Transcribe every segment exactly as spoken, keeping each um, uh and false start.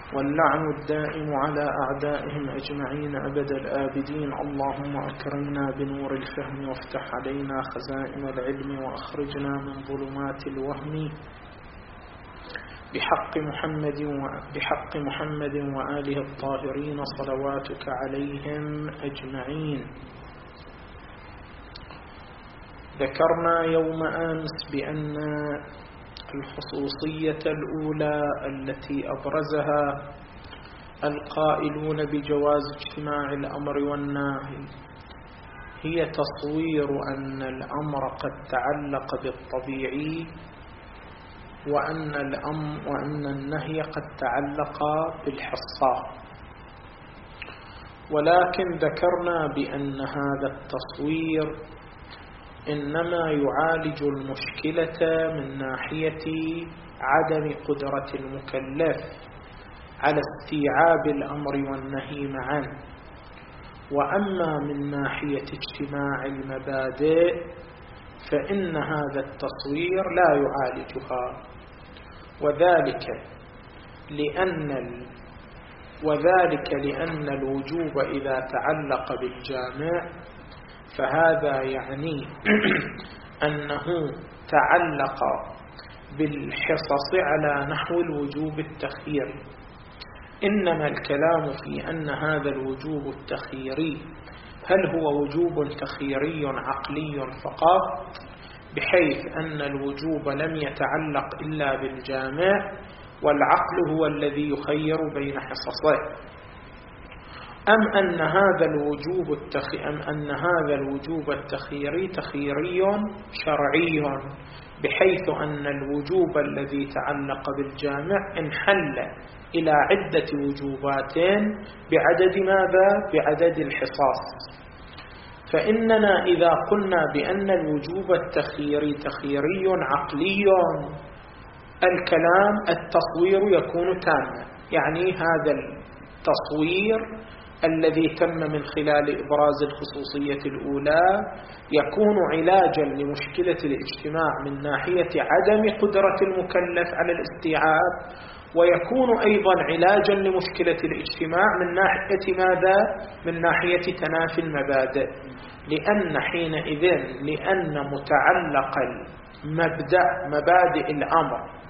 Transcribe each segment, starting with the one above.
واللعن الدائم على أعدائهم أجمعين أبد الآبدين. اللهم أكرمنا بنور الفهم وافتح علينا خزائن العلم وأخرجنا من ظلمات الوهم بحق محمد بحق محمد وآله الطاهرين صلواتك عليهم أجمعين. ذكرنا يوم أمس بأن الخصوصية الأولى التي أبرزها القائلون بجواز اجتماع الأمر والنهي هي تصوير أن الأمر قد تعلق بالطبيعي وأن الأمر وأن النهي قد تعلق بالحصة، ولكن ذكرنا بأن هذا التصوير إنما يعالج المشكلة من ناحية عدم قدرة المكلف على استيعاب الأمر والنهي معا، وأما من ناحية اجتماع المبادئ فإن هذا التصوير لا يعالجها، وذلك لأن ال... وذلك لأن الوجوب إذا تعلق بالجامع فهذا يعني أنه تعلق بالحصص على نحو الوجوب التخييري، إنما الكلام في أن هذا الوجوب التخييري هل هو وجوب تخييري عقلي فقط بحيث أن الوجوب لم يتعلق إلا بالجامع والعقل هو الذي يخير بين حصصه، أم أن هذا الوجوب التخي... أم أن هذا الوجوب التخييري تخييري شرعي بحيث أن الوجوب الذي تعلق بالجامع انحل إلى عدة وجوبات بعدد ماذا؟ بعدد الحصاص. فإننا إذا قلنا بأن الوجوب التخييري تخييري عقلي الكلام التصوير يكون تاما، يعني هذا التصوير الذي تم من خلال إبراز الخصوصية الأولى يكون علاجا لمشكلة الاجتماع من ناحية عدم قدرة المكلف على الاستيعاب، ويكون أيضا علاجا لمشكلة الاجتماع من ناحية ماذا؟ من ناحية تنافي المبادئ، لأن حينئذ لأن متعلق المبدأ مبادئ الأمر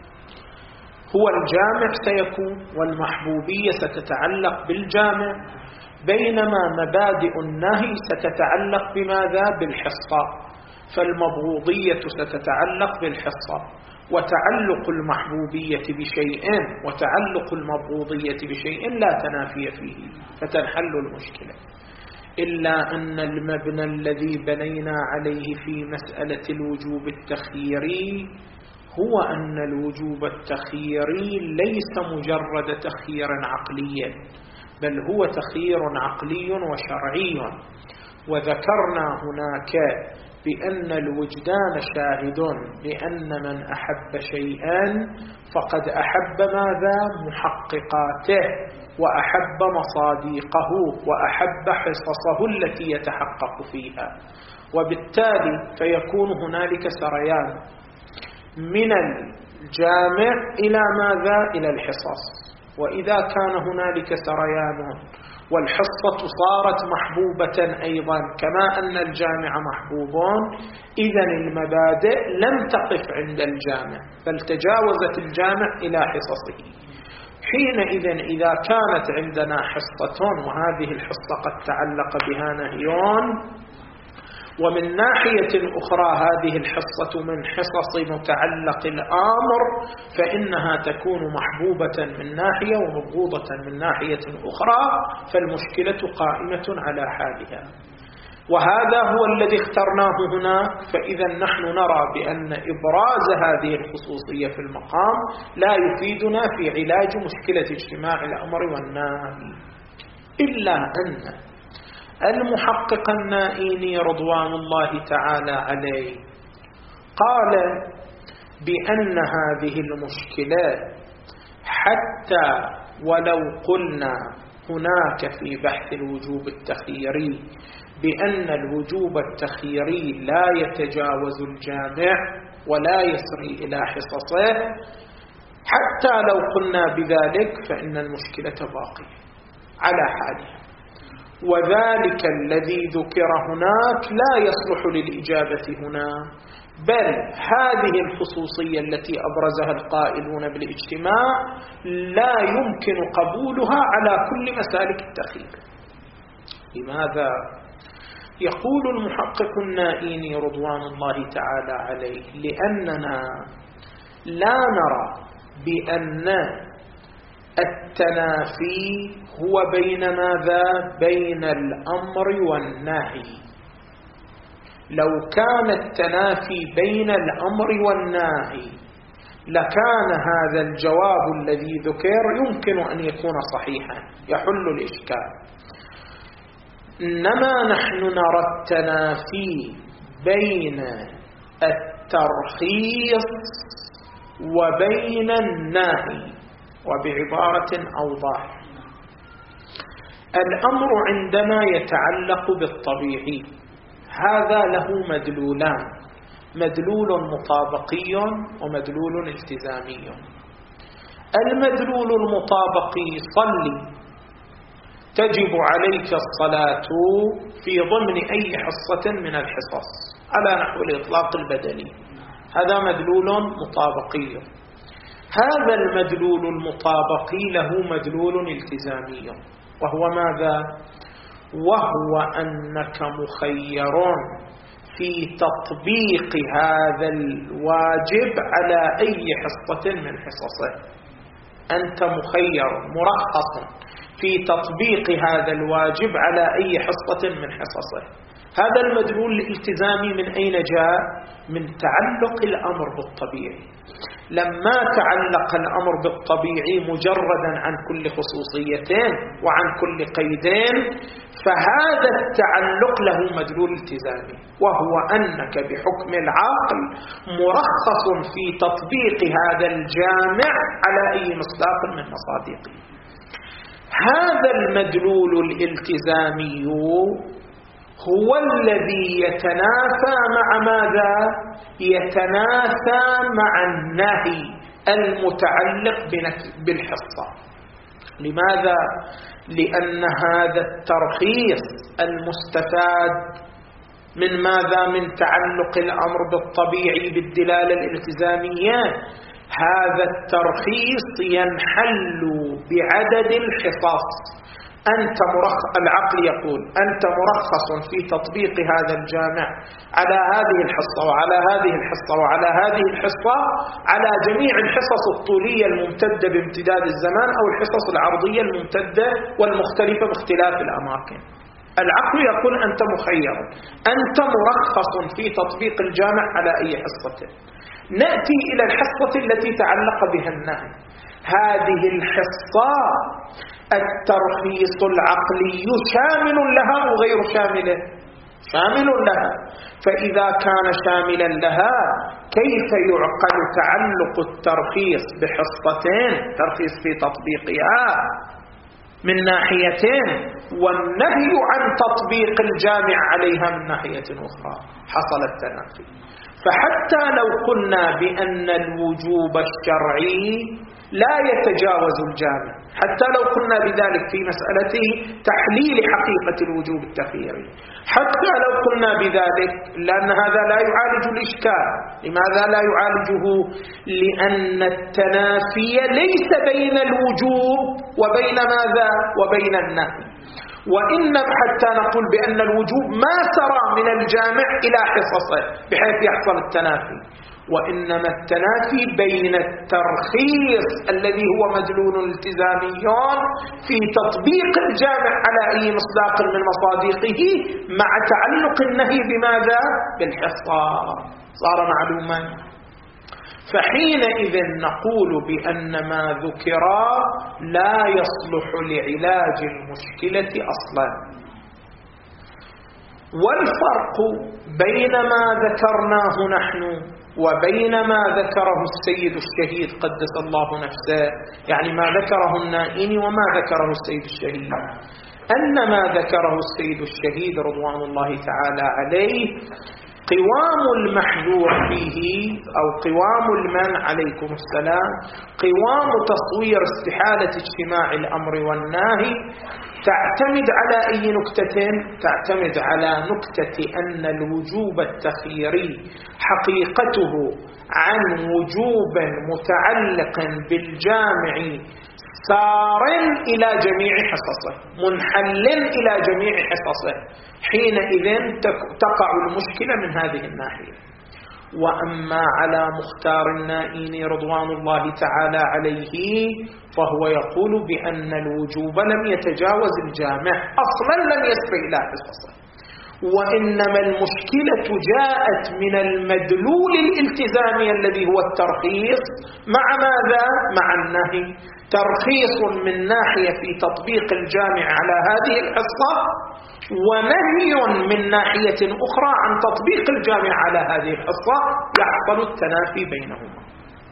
هو الجامع سيكون، والمحبوبية ستتعلق بالجامع، بينما مبادئ النهي ستتعلق بماذا؟ بالحصة، فالمبغوضية ستتعلق بالحصة، وتعلق المحبوبية بشيء وتعلق المبغوضية بشيء لا تنافي فيه فتنحل المشكلة، إلا أن المبنى الذي بنينا عليه في مسألة الوجوب التخييري هو أن الوجوب التخييري ليس مجرد تخيير عقلي، بل هو تخيير عقلي وشرعي. وذكرنا هناك بأن الوجدان شاهد بأن من أحب شيئا فقد أحب ماذا؟ محققاته، وأحب مصاديقه، وأحب حصصه التي يتحقق فيها، وبالتالي فيكون هنالك سريان من الجامع إلى ماذا؟ إلى الحصص. وإذا كان هنالك سريان والحصة صارت محبوبة أيضا كما أن الجامع محبوب، إذن المبادئ لم تقف عند الجامع بل تجاوزت الجامع إلى حصصه. حينئذ إذا كانت عندنا حصة وهذه الحصة قد تعلق بها نهيون، ومن ناحية أخرى هذه الحصة من حصص متعلق الأمر، فإنها تكون محبوبة من ناحية ومبغوضة من ناحية أخرى، فالمشكلة قائمة على حالها. وهذا هو الذي اخترناه هنا. فإذا نحن نرى بأن إبراز هذه الخصوصية في المقام لا يفيدنا في علاج مشكلة اجتماع الأمر والنهي، إلا أن المحقق النائيني رضوان الله تعالى عليه قال بأن هذه المشكلة حتى ولو قلنا هناك في بحث الوجوب التخييري بأن الوجوب التخييري لا يتجاوز الجامع ولا يسري إلى حصصه، حتى حتى لو قلنا بذلك فإن المشكلة باقية على حالها، وذلك الذي ذكر هناك لا يصلح للإجابة هنا، بل هذه الخصوصية التي أبرزها القائلون بالاجتماع لا يمكن قبولها على كل مسالك التخيير. لماذا؟ يقول المحقق النائيني رضوان الله تعالى عليه: لأننا لا نرى بأن التنافي هو بين ماذا؟ بين الأمر والنهي. لو كان التنافي بين الأمر والنهي لكان هذا الجواب الذي ذكر يمكن أن يكون صحيحا يحل الإشكال، إنما نحن نرى التنافي بين الترخيص وبين النهي. وبعبارة أوضح، الأمر عندما يتعلق بالطبيعي هذا له مدلولان: مدلول مطابقي ومدلول التزامي. المدلول المطابقي: صلي، تجب عليك الصلاة في ضمن أي حصة من الحصص على نحو الإطلاق البدني، هذا مدلول مطابقي. هذا المدلول المطابقي له مدلول التزامي، وهو ماذا؟ وهو أنك مخير في تطبيق هذا الواجب على أي حصة من حصصه. أنت مخير مرخص في تطبيق هذا الواجب على أي حصة من حصصه. هذا المدلول الالتزامي من أين جاء؟ من تعلق الأمر بالطبيعي. لما تعلق الأمر بالطبيعي مجردا عن كل خصوصيتين وعن كل قيدين، فهذا التعلق له مدلول التزامي، وهو أنك بحكم العقل مرخص في تطبيق هذا الجامع على أي مصداق من مصادقه. هذا المدلول الالتزامي هو الذي يتنافى مع ماذا؟ يتنافى مع النهي المتعلق بالحصة. لماذا؟ لأن هذا الترخيص المستفاد من ماذا؟ من تعلق الأمر بالطبيعي بالدلالة الالتزامية، هذا الترخيص ينحل بعدد الحصص. أنت مرخص، العقل يقول أنت مرخص في تطبيق هذا الجامع على هذه الحصة وعلى هذه الحصة وعلى هذه الحصة، على جميع الحصص الطولية الممتدة بامتداد الزمان أو الحصص العرضية الممتدة والمختلفة باختلاف الأماكن. العقل يقول أنت مخير، أنت مرخص في تطبيق الجامع على أي حصة. نأتي إلى الحصة التي تعلق بها النهي. هذه الحصة الترخيص العقلي شامل لها أو غير شامل؟ شامل لها. فإذا كان شاملا لها كيف يعقل تعلق الترخيص بحصتين، ترخيص في تطبيقها من ناحيتين والنهي عن تطبيق الجامع عليها من ناحية أخرى؟ حصل التنافي. فحتى لو قلنا بأن الوجوب الشرعي لا يتجاوز الجامع، حتى لو قلنا بذلك في مسألة تحليل حقيقة الوجوب التخييري، حتى لو قلنا بذلك، لأن هذا لا يعالج الإشكال. لماذا لا يعالجه؟ لأن التنافي ليس بين الوجوب وبين ماذا؟ وبين النهي. وإنما حتى نقول بأن الوجوب ما سرى من الجامع إلى حصصه بحيث يحصل التنافي، وإنما التنافي بين الترخيص الذي هو مدلول التزامي في تطبيق الجامع على أي مصداق من مصادقه مع تعلق النهي بماذا؟ بالحصة. صار معلوما. فحينئذ نقول بأن ما ذكر لا يصلح لعلاج المشكلة أصلا. والفرق بين ما ذكرناه نحن وبين ما ذكره السيد الشهيد قدس الله نفسه، يعني ما ذكره النائين وما ذكره السيد الشهيد، أن ما ذكره السيد الشهيد رضوان الله تعالى عليه قوام المحذور فيه أو قوام المنع عليكم السلام، قوام تصوير استحالة اجتماع الأمر والنهي تعتمد على أي نكتة؟ تعتمد على نكتة أن الوجوب التخييري حقيقته عن وجوب متعلق بالجامع سار إلى جميع حصصه، منحل إلى جميع حصصه، حينئذ تقع المشكلة من هذه الناحية. وأما على مختار النائين رضوان الله تعالى عليه فهو يقول بأن الوجوب لم يتجاوز الجامع، أصلا لم يسر إلى حصصه، وإنما المشكلة جاءت من المدلول الالتزامي الذي هو الترخيص مع ماذا؟ مع النهي. ترخيص من ناحية في تطبيق الجامع على هذه الحصة، ونهي من ناحية أخرى عن تطبيق الجامع على هذه الحصة، يحصل التنافي بينهما.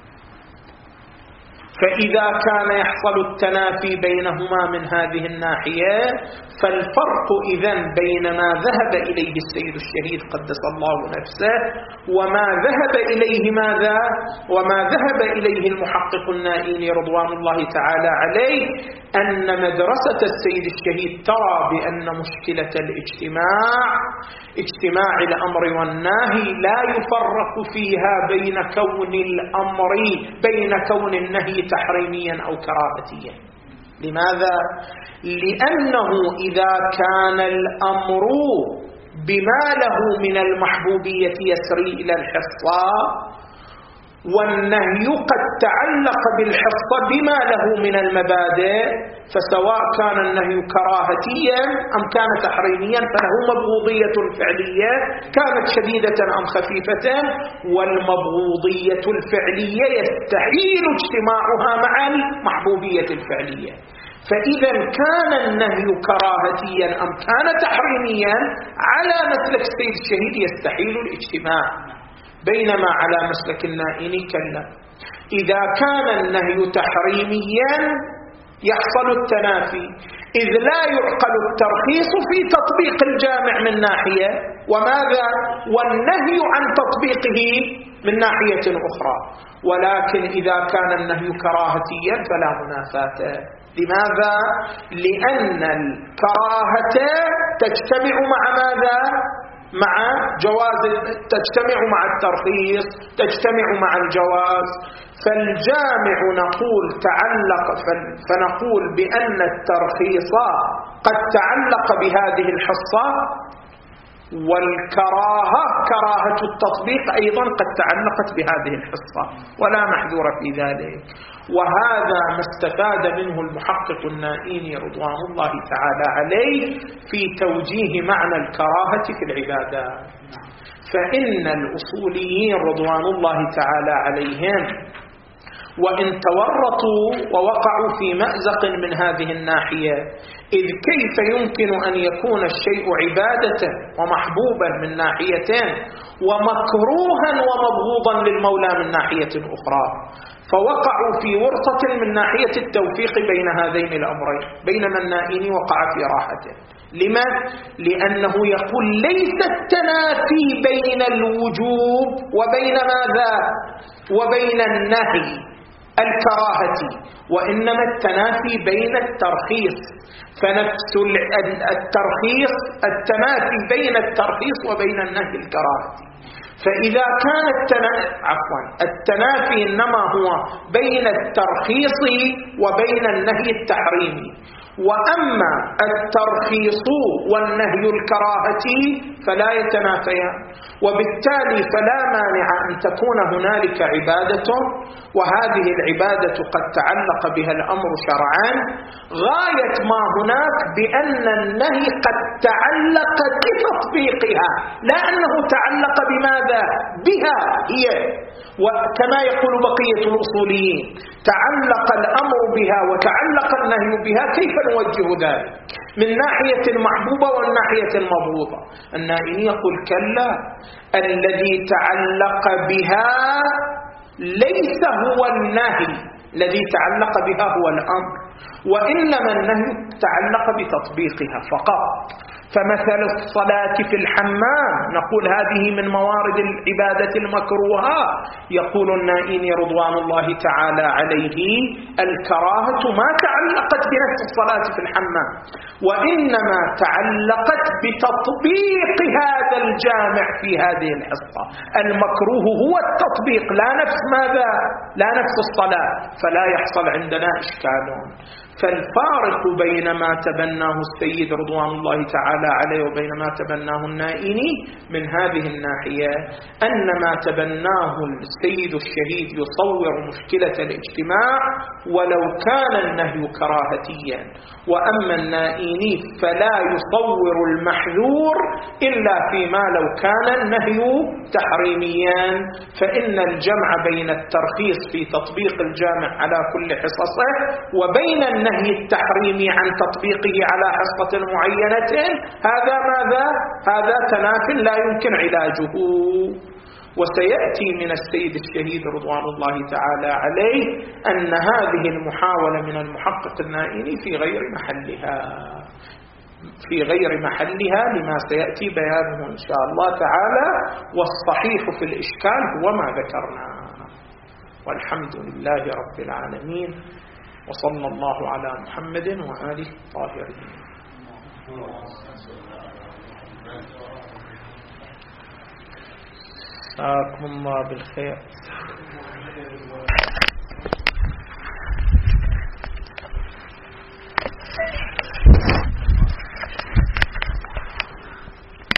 فإذا كان يحصل التنافي بينهما من هذه الناحية، فالفرق إذن بين ما ذهب إليه السيد الشهيد قدس الله نفسه وما ذهب إليه ماذا؟ وما ذهب إليه المحقق النائين رضوان الله تعالى عليه، أن مدرسة السيد الشهيد ترى بأن مشكلة الاجتماع اجتماع الأمر والنهي لا يفرق فيها بين كون الأمر بين كون النهي تحريميا أو كراهتيا. لماذا؟ لأنه إذا كان الأمر بما له من المحبوبية يسري إلى الحصة، والنهي قد تعلق بالحصة بما له من المبادئ، فسواء كان النهي كراهتيا أم كان تحريميا فله مبغوضية فعلية كانت شديدة أم خفيفة، والمبغوضية الفعلية يستحيل اجتماعها مع المحبوبية الفعلية. فإذا كان النهي كراهتيا أم كان تحريميا على مسلك السيد الشهيد يستحيل الاجتماع، بينما على مسلك النائين كلا. إذا كان النهي تحريميا يحصل التنافي، إذ لا يعقل الترخيص في تطبيق الجامع من ناحية، وماذا؟ والنهي عن تطبيقه من ناحية أخرى. ولكن إذا كان النهي كراهتيا فلا منافاة. لماذا؟ لأن الكراهة تجتمع مع ماذا؟ مع جواز، تجتمع مع الترخيص، تجتمع مع الجواز. فالجامع نقول تعلق، فنقول بأن الترخيص قد تعلق بهذه الحصة، والكراهة كراهة التطبيق أيضا قد تعلقت بهذه الحصة، ولا محذور في ذلك. وهذا ما استفاد منه المحقق النائين رضوان الله تعالى عليه في توجيه معنى الكراهة في العبادات. فإن الأصوليين رضوان الله تعالى عليهم وإن تورطوا ووقعوا في مأزق من هذه الناحية، إذ كيف يمكن أن يكون الشيء عبادة ومحبوبا من ناحيتين ومكروها ومبغوضا للمولى من ناحية أخرى، فوقعوا في ورطة من ناحية التوفيق بين هذين الأمرين، بينما النائين وقع في راحته. لما؟ لأنه يقول ليس التنافي بين الوجوب وبين ماذا؟ وبين النهي الكراهة، وإنما التنافي بين الترخيص. فنفس الترخيص التنافي بين الترخيص وبين النهي الكراهة. فإذا كان التنافي عفوا التنافي إنما هو بين الترخيص وبين النهي التحريمي، وأما الترخيص والنهي الكراهتي فلا يتنافيان، وبالتالي فلا مانع أن تكون هنالك عبادة، وهذه العبادة قد تعلق بها الأمر شرعا، غاية ما هناك بأن النهي قد تعلق بتطبيقها، لا أنه تعلق بماذا؟ بها هي. وكما يقول بقية الأصوليين تعلق الأمر بها وتعلق النهي بها، كيف نوجه ذلك من ناحية المحبوبة والناحية المبغوضة؟ النائين يقول كلا، الذي تعلق بها ليس هو النهي، الذي تعلق بها هو الأمر، وإنما النهي تعلق بتطبيقها فقط. فمثل الصلاة في الحمام نقول هذه من موارد العبادة المكروهة. يقول النائين رضوان الله تعالى عليه الكراهة ما تعلقت بنفس الصلاة في الحمام، وإنما تعلقت بتطبيق هذا الجامع في هذه الحصة. المكروه هو التطبيق لا نفس ماذا؟ لا نفس الصلاة، فلا يحصل عندنا إشكال. فالفارق بين ما تبناه السيد رضوان الله تعالى عليه وبين ما تبناه النائيني من هذه الناحية أن ما تبناه السيد الشهيد يصور مشكلة الاجتماع ولو كان النهي كراهتيا، وأما النائيني فلا يصور المحذور إلا فيما لو كان النهي تحريميا. فإن الجمع بين الترخيص في تطبيق الجامع على كل حصصه وبين النهي التحريمي عن تطبيقه على حصة معينة هذا ماذا؟ هذا تناف لا يمكن علاجه. وسيأتي من السيد الشهيد رضوان الله تعالى عليه أن هذه المحاولة من المحقق النائيني في غير محلها في غير محلها لما سيأتي بيانه إن شاء الله تعالى. والصحيح في الإشكال هو ما ذكرنا، والحمد لله رب العالمين، وصلى الله على محمد وآله الطاهرين. جزاكم الله بالخير.